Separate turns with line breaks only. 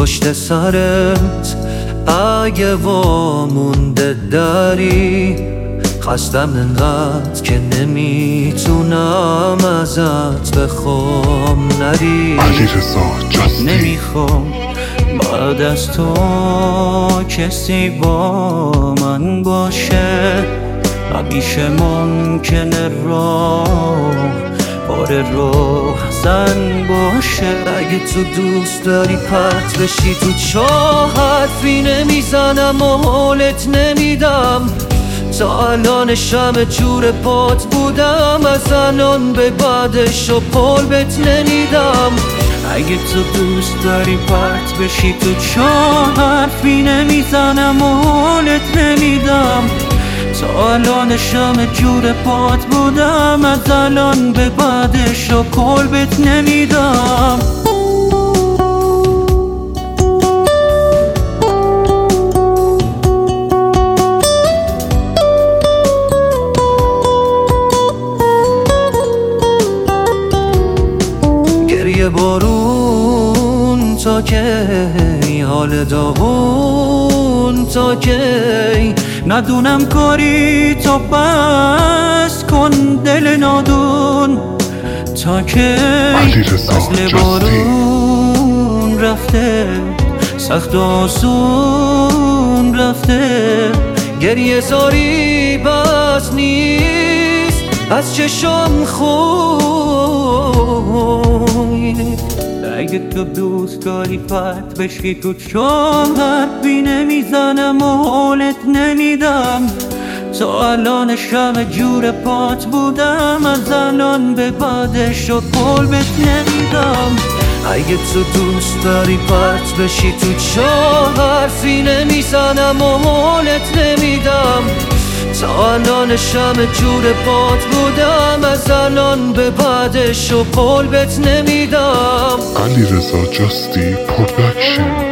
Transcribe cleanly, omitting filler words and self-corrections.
پشت سرت اگه وامونده داری، خستم انقدر که نمیتونم ازت بخوام نری. نمیخوام بعد از تو کسی با من باشه، همیشه ممکنه راه پر روزن باشه. اگه تو دوست داری پرت بشی تو چاه، حرفی نمیزنم و حالت نمیدم. تا الان شمع جور پات بودم، از الان به بعدش و پل بهت نمیدم. اگه تو دوست داری پرت بشی تو چاه، حرفی نمیزنم و حالت نمیدم. تا الان شمع جور پات بودم، از الان به بعدش و کل بهت نمیدم. گریه بارون تا کی، حال داغون تا کی، ندونم کاری تو بس کن دل نادون تا کی. فصل بارون رفته، سخت و آسون رفته، گریه زاری بس نیست از چشم خوی. اگه تو دوست داری پرت بشی تو چاه، حرفی نمیزنم و حالت نمیدم. تا الان شمع جور پات بودم، از الان به بعدش و کل بهت نمیدم. اگه تو دوست داری پرت بشی تو چاه، حرفی نمیزنم و حالت نمیدم. تا الان شمع جور پات بودم، از الان به بعدش و قول بهت نمیدم.
علیرضا جاستی پروداکشن.